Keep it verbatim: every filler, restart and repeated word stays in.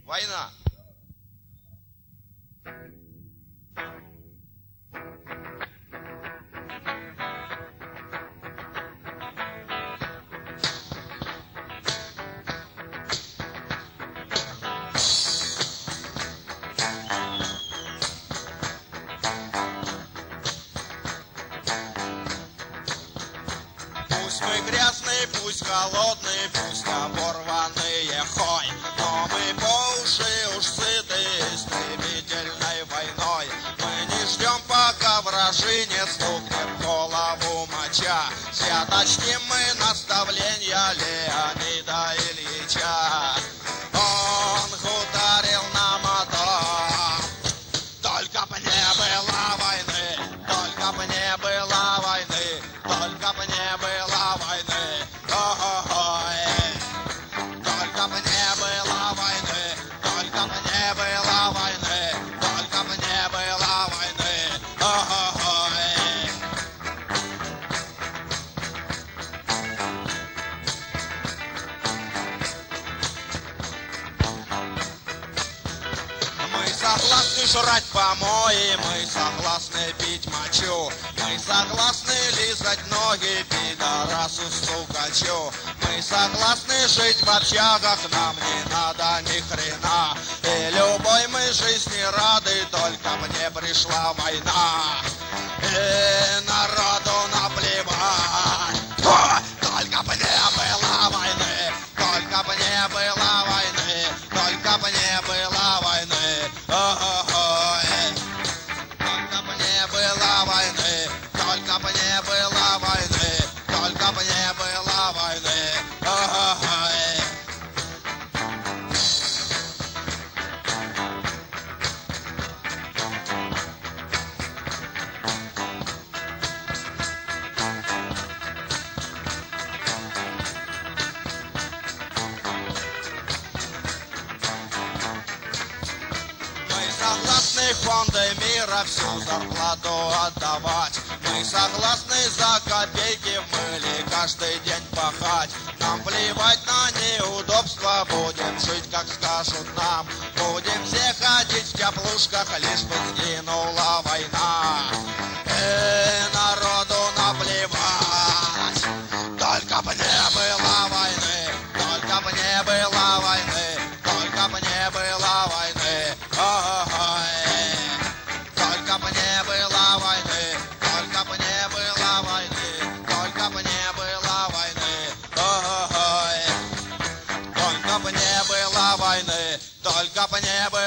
Война. Пусть мы грязные, пусть голодные, пусть оборванные, хой, но мы по уши уж сыты истребительной войной. Мы не ждем, пока вражи не стукнет в голову моча. Святочтим мы наставления Леонида Ильича. Он хуторил нам о том, только б не было войны, только б не было войны, только б не было войны, ой, только б не было войны, только б не было войны, только б не было войны, ой. Мы согласны жрать помои, мы согласны пить мочу, мы согласны лизать ноги пидорасу стукачу, мы согласны жить в общагах, нам не надо ни хрена, и любой мы жизни рады, только мне пришла война, и народу наплевать. О, только бы не было войны, только бы не было войны, только бы не было войны, ой, только бы не было войны, только бы не было войны, только бы не было войны, ой. Согласны фонды мира всю зарплату отдавать. Мы согласны за копейки в мыле каждый день пахать. Нам плевать на неудобства, будем жить, как скажут нам. Будем все ходить в теплушках, лишь бы сгинула война. И народу наплевать. Только бы не было войны, только бы не было войны, только бы не было войны. Ой, только бы не было войны, только бы не было войны, только бы не было войны. Ой, только бы не было войны, только бы не было.